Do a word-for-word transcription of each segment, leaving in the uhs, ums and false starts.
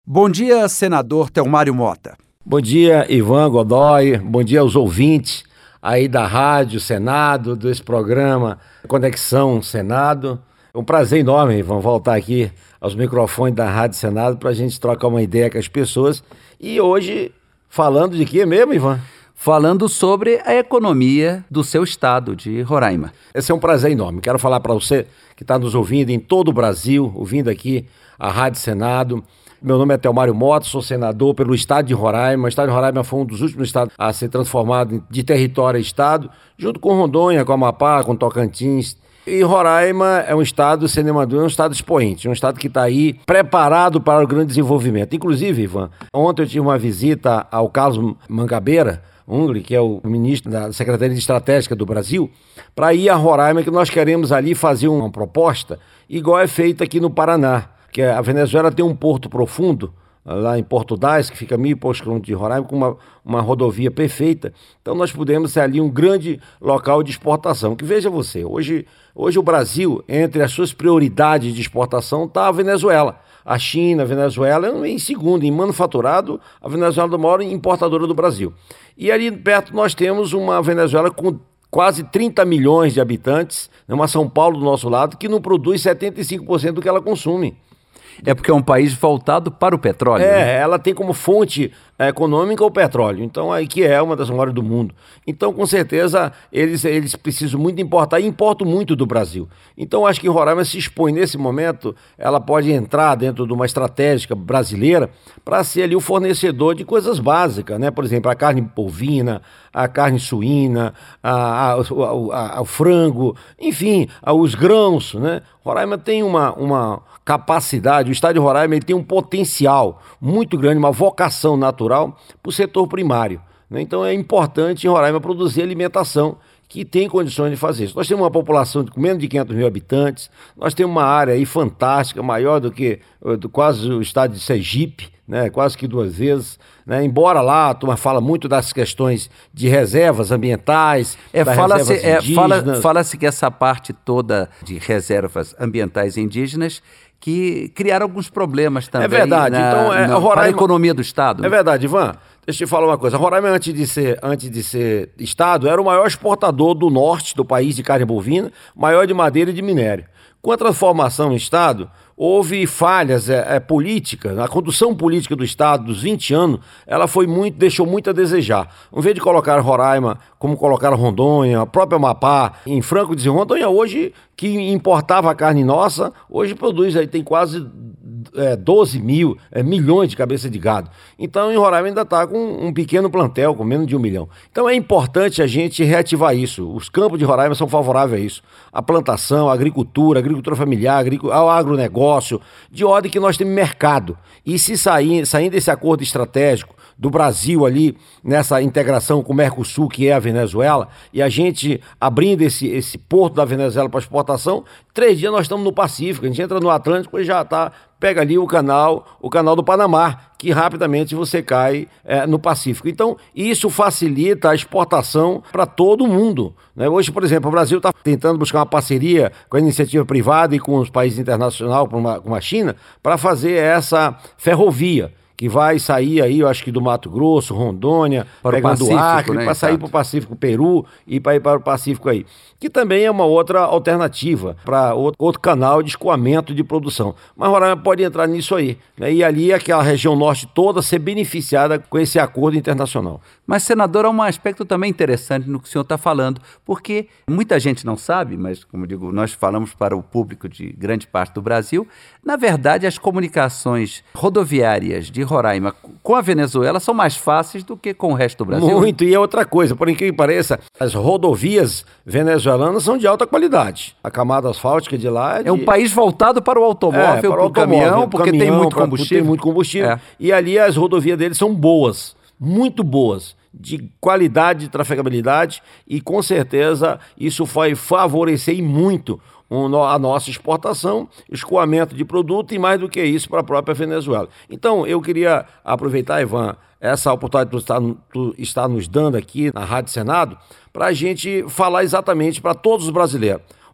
Bom dia, senador Telmário Mota. Bom dia, Ivan Godoy. Bom dia aos ouvintes aí da Rádio Senado, desse programa Conexão Senado. É um prazer enorme, Ivan, voltar aqui aos microfones da Rádio Senado para a gente trocar uma ideia com as pessoas. E hoje, falando de quê mesmo, Ivan? Falando sobre a economia do seu estado, de Roraima. Esse é um prazer enorme. Quero falar para você que está nos ouvindo em todo o Brasil, ouvindo aqui a Rádio Senado. Meu nome é Telmário Mota, sou senador pelo estado de Roraima. O estado de Roraima foi um dos últimos estados a ser transformado de território a estado, junto com Rondônia, com Amapá, com Tocantins. E Roraima é um estado, sem é um estado expoente, um estado que está aí preparado para o grande desenvolvimento. Inclusive, Ivan, ontem eu tive uma visita ao Carlos Mangabeira, Ungri, que é o ministro da Secretaria de Estratégica do Brasil, para ir a Roraima, que nós queremos ali fazer uma proposta igual é feita aqui no Paraná, que a Venezuela tem um porto profundo, lá em Porto Dás, que fica a mil e poucos quilômetros de Roraima, com uma, uma rodovia perfeita. Então nós pudemos ser ali um grande local de exportação. Que veja você, hoje, hoje o Brasil, entre as suas prioridades de exportação, está a Venezuela. A China, a Venezuela, em segundo, em manufaturado, a Venezuela é a maior importadora do Brasil. E ali perto nós temos uma Venezuela com quase trinta milhões de habitantes, uma São Paulo do nosso lado, que não produz setenta e cinco por cento do que ela consome. É porque é um país voltado para o petróleo. É, né? Ela tem como fonte econômica o petróleo, então aí que é uma das maiores do mundo. Então, com certeza, eles, eles precisam muito importar e importam muito do Brasil. Então, acho que Roraima se expõe nesse momento, ela pode entrar dentro de uma estratégia brasileira para ser ali o fornecedor de coisas básicas, né? Por exemplo, a carne bovina, a carne suína, a, a, a, a, o frango, enfim, a, os grãos, né? Roraima tem uma, uma capacidade, o estado de Roraima ele tem um potencial muito grande, uma vocação natural para o setor primário, né? Então é importante em Roraima produzir alimentação que tem condições de fazer isso. Nós temos uma população de menos de quinhentos mil habitantes, nós temos uma área aí fantástica, maior do que do, quase o estado de Sergipe, né? Quase que duas vezes, né? Embora lá a turma fala muito das questões de reservas ambientais, é, das fala-se, reservas é, fala, indígenas. Fala-se que essa parte toda de reservas ambientais indígenas que criaram alguns problemas também. É verdade. Na, então, é, na, Roraima, para a economia do estado. É verdade, Ivan. Deixa eu te falar uma coisa. Roraima, antes de ser, antes de ser estado, era o maior exportador do norte do país de carne bovina, maior de madeira e de minério. Com a transformação em estado, houve falhas é, é, políticas, a condução política do estado dos vinte anos, ela foi muito, deixou muito a desejar. Em vez de colocar Roraima como colocaram Rondônia, a própria Amapá, em franco dizer, Rondônia hoje, que importava a carne nossa, hoje produz, aí tem quase é, doze mil, é, milhões de cabeças de gado. Então em Roraima ainda está com um pequeno plantel, com menos de um milhão. Então é importante a gente reativar isso. Os campos de Roraima são favoráveis a isso. A plantação, a agricultura, a agricultura familiar, ao agronegócio, de ordem que nós temos mercado. E se sair, saindo desse acordo estratégico do Brasil ali, nessa integração com o Mercosul, que é a Venezuela, e a gente abrindo esse, esse porto da Venezuela para exportação, três dias nós estamos no Pacífico, a gente entra no Atlântico e já está, pega ali o canal, o canal do Panamá, que rapidamente você cai é, no Pacífico. Então, isso facilita a exportação para todo mundo, né? Hoje, por exemplo, o Brasil está tentando buscar uma parceria com a iniciativa privada e com os países internacionais, como a China, para fazer essa ferrovia, que vai sair aí, eu acho que do Mato Grosso, Rondônia, para pegando o Acre, né? Para sair para o Pacífico, Peru e para ir para o Pacífico aí. Que também é uma outra alternativa para outro, outro canal de escoamento de produção. Mas Roraima pode entrar nisso aí, né? E ali aquela região norte toda ser beneficiada com esse acordo internacional. Mas, senador, há um aspecto também interessante no que o senhor está falando, porque muita gente não sabe, mas, como digo, nós falamos para o público de grande parte do Brasil, na verdade, as comunicações rodoviárias de Roraima com a Venezuela são mais fáceis do que com o resto do Brasil. Muito, e é outra coisa, por incrível que pareça, as rodovias venezuelanas são de alta qualidade. A camada asfáltica de lá é, de... é um país voltado para o automóvel, é, para o automóvel, caminhão, porque caminhão, tem muito pra, combustível. Tem muito combustível. É. E ali as rodovias deles são boas, muito boas, de qualidade, de trafegabilidade, e com certeza isso vai favorecer muito a nossa exportação, escoamento de produto e mais do que isso para a própria Venezuela. Então eu queria aproveitar, Ivan, essa oportunidade que tu está, tu está nos dando aqui na Rádio Senado, para a gente falar exatamente para todos os brasileiros.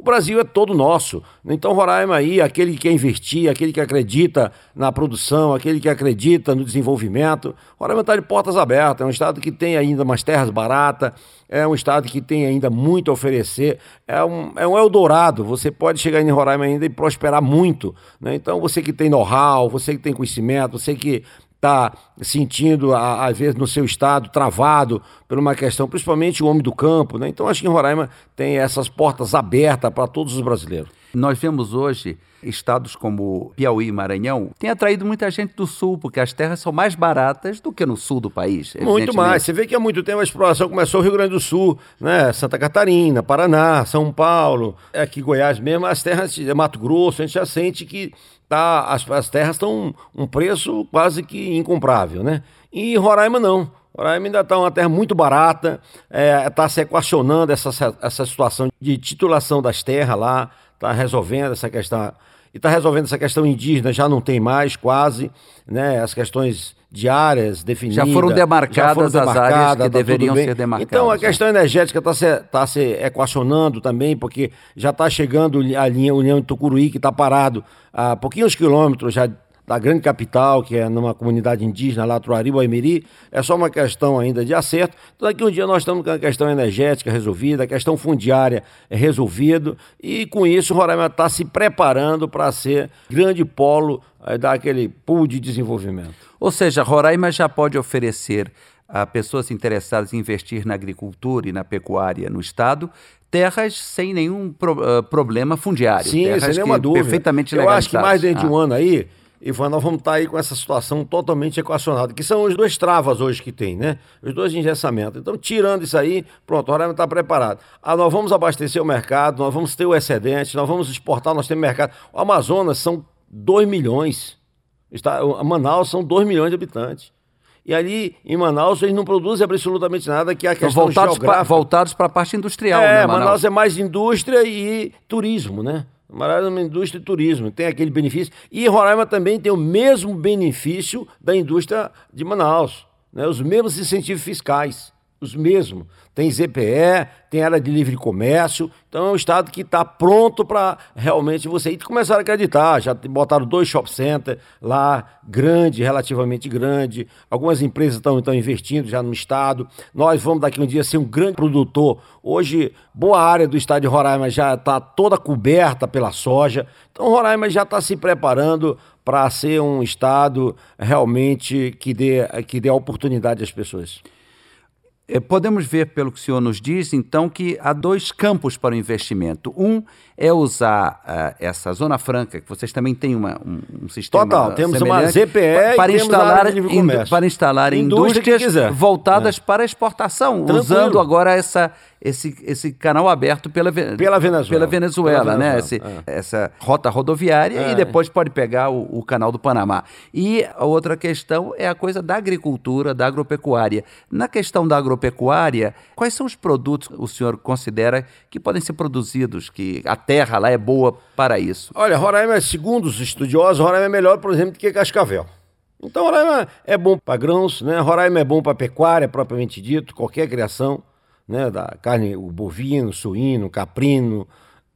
O Brasil é todo nosso. Então, Roraima aí, aquele que quer investir, aquele que acredita na produção, aquele que acredita no desenvolvimento, Roraima está de portas abertas. É um estado que tem ainda umas terras baratas, é um estado que tem ainda muito a oferecer, é um, é um Eldorado. Você pode chegar em Roraima ainda e prosperar muito, né? Então, você que tem know-how, você que tem conhecimento, você que está sentindo, às vezes, no seu estado, travado por uma questão, principalmente o homem do campo, né? Então, acho que em Roraima tem essas portas abertas para todos os brasileiros. Nós vemos hoje estados como Piauí e Maranhão têm atraído muita gente do sul, porque as terras são mais baratas do que no sul do país. Muito mais. Você vê que há muito tempo a exploração começou no Rio Grande do Sul, né? Santa Catarina, Paraná, São Paulo, aqui Goiás mesmo, as terras, Mato Grosso, a gente já sente que tá, as, as terras estão um preço quase que incomprável, né? E Roraima não. Roraima ainda está uma terra muito barata, está é, se equacionando essa, essa situação de titulação das terras lá, está resolvendo essa questão, e está resolvendo essa questão indígena, já não tem mais quase, né? As questões de áreas definidas. Já foram demarcadas, já foram demarcadas as áreas que tá deveriam ser demarcadas. Então a questão energética está se, tá se equacionando também, porque já está chegando a linha União de Tucuruí, que está parado a pouquinhos quilômetros já da grande capital, que é numa comunidade indígena lá, Truari, Boimiri. É só uma questão ainda de acerto. Então daqui um dia nós estamos com a questão energética resolvida, a questão fundiária resolvida, e com isso Roraima está se preparando para ser grande polo, é, daquele pool de desenvolvimento. Ou seja, Roraima já pode oferecer a pessoas interessadas em investir na agricultura e na pecuária no estado terras sem nenhum pro, uh, problema fundiário. Sim, terras sem nenhuma dúvida. Perfeitamente Eu legalizadas. acho que mais dentro ah. de um ano aí, Ivan, nós vamos estar aí com essa situação totalmente equacionada, que são as duas travas hoje que tem, né? Os dois engessamentos. Então, tirando isso aí, pronto, o Roraima está preparado. Ah, nós vamos abastecer o mercado, nós vamos ter o excedente, nós vamos exportar, nós temos mercado. O Amazonas são dois milhões. Está, Manaus são dois milhões de habitantes. E ali, em Manaus, eles não produzem absolutamente nada, que é a questão então, voltados geográfica. Pra, voltados para a parte industrial, é, né, Manaus? Manaus é mais indústria e turismo, né? Manaus é uma indústria e turismo, tem aquele benefício. E Roraima também tem o mesmo benefício da indústria de Manaus, né? Os mesmos incentivos fiscais, os mesmos. Tem Z P E, tem área de livre comércio, então é um estado que está pronto para realmente você ir. Começaram a acreditar, já botaram dois shopping centers lá, grande, relativamente grande. Algumas empresas estão então investindo já no estado. Nós vamos daqui um dia ser um grande produtor. Hoje, boa área do estado de Roraima já está toda coberta pela soja. Então Roraima já está se preparando para ser um estado realmente que dê, que dê oportunidade às pessoas. Podemos ver, pelo que o senhor nos diz, então, que há dois campos para o investimento. Um é usar uh, essa Zona Franca, que vocês também têm uma, um, um sistema Total, temos uma Z P E para, e instalar, temos in, para instalar indústria indústrias voltadas é. para exportação, Tranquilo. usando agora essa, esse, esse canal aberto pela, pela Venezuela, pela Venezuela, pela né? Venezuela. Esse, é. Essa rota rodoviária é. e depois pode pegar o, o canal do Panamá. E a outra questão é a coisa da agricultura, da agropecuária. Na questão da agropecuária, quais são os produtos que o senhor considera que podem ser produzidos, que a terra lá é boa para isso? Olha, Roraima, segundo os estudiosos, Roraima é melhor, por exemplo, do que Cascavel. Então, Roraima é bom para grãos, né? Roraima é bom para pecuária, propriamente dito, qualquer criação, né? Da carne, o bovino, suíno, caprino,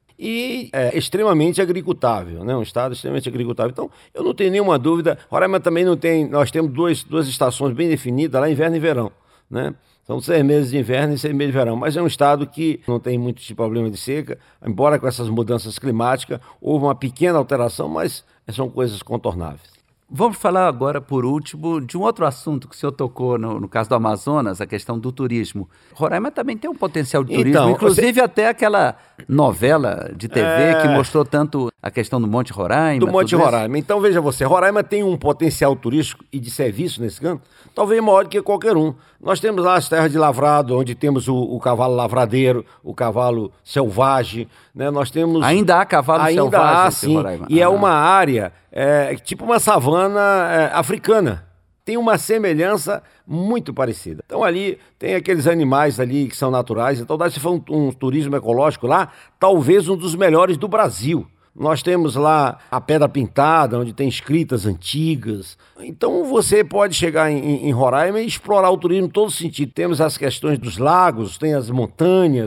e é extremamente agricultável, né? Um estado extremamente agricultável. Então, eu não tenho nenhuma dúvida. Roraima também não tem, nós temos duas, duas estações bem definidas, lá inverno e verão, né? São seis meses de inverno e seis meses de verão, mas é um estado que não tem muito de problema de seca, embora com essas mudanças climáticas houve uma pequena alteração, mas são coisas contornáveis. Vamos falar agora, por último, de um outro assunto que o senhor tocou no, no caso do Amazonas, a questão do turismo. Roraima também tem um potencial de turismo, então, inclusive você... até aquela novela de T V é... que mostrou tanto a questão do Monte Roraima. Do Monte Roraima. Isso. Então, veja você, Roraima tem um potencial turístico e de serviço nesse canto, talvez maior do que qualquer um. Nós temos lá as terras de lavrado, onde temos o, o cavalo lavradeiro, o cavalo selvagem, né? Nós temos... Ainda há cavalo Ainda selvagem há, sim. Roraima. E ah. é uma área, é, tipo uma savana é, africana. Tem uma semelhança muito parecida. Então ali tem aqueles animais ali que são naturais. Então se for um, um turismo ecológico lá, talvez um dos melhores do Brasil. Nós temos lá a Pedra Pintada, onde tem escritas antigas. Então você pode chegar em, em Roraima e explorar o turismo em todo sentido. Temos as questões dos lagos, tem as montanhas. Então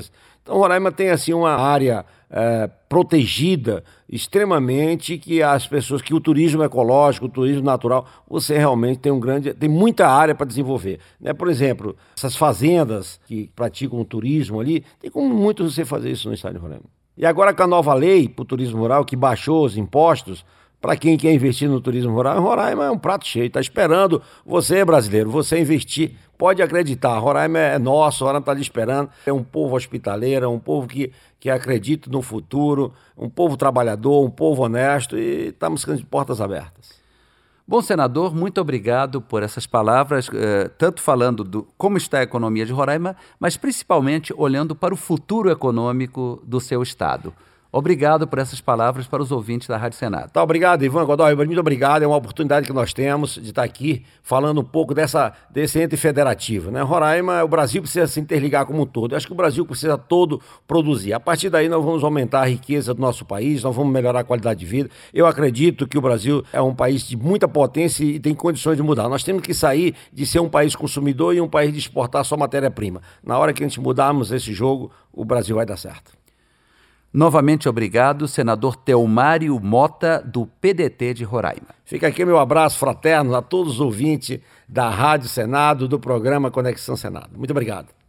Então Roraima tem assim uma área é, protegida extremamente, que as pessoas, que o turismo ecológico, o turismo natural, você realmente tem um grande, tem muita área para desenvolver, né? Por exemplo, essas fazendas que praticam o turismo ali, tem como muito você fazer isso no estado de Roraima. E agora com a nova lei para o turismo rural, que baixou os impostos, para quem quer investir no turismo rural, Roraima é um prato cheio, está esperando você, brasileiro, você investir. Pode acreditar, Roraima é nosso, Roraima está ali esperando. É um povo hospitaleiro, é um povo que, que acredita no futuro, um povo trabalhador, um povo honesto, e estamos com as portas abertas. Bom, senador, muito obrigado por essas palavras, eh, tanto falando do como está a economia de Roraima, mas principalmente olhando para o futuro econômico do seu estado. Obrigado por essas palavras para os ouvintes da Rádio Senado. Tá, obrigado, Ivan Godoy, muito obrigado. É uma oportunidade que nós temos de estar aqui falando um pouco dessa, desse ente federativo, né? Roraima, o Brasil precisa se interligar como um todo. Eu acho que o Brasil precisa todo produzir. A partir daí nós vamos aumentar a riqueza do nosso país, nós vamos melhorar a qualidade de vida. Eu acredito que o Brasil é um país de muita potência e tem condições de mudar. Nós temos que sair de ser um país consumidor e um país de exportar só matéria-prima. Na hora que a gente mudarmos esse jogo, o Brasil vai dar certo. Novamente obrigado, senador Theomário Mota, do P D T de Roraima. Fica aqui meu abraço fraterno a todos os ouvintes da Rádio Senado, do programa Conexão Senado. Muito obrigado.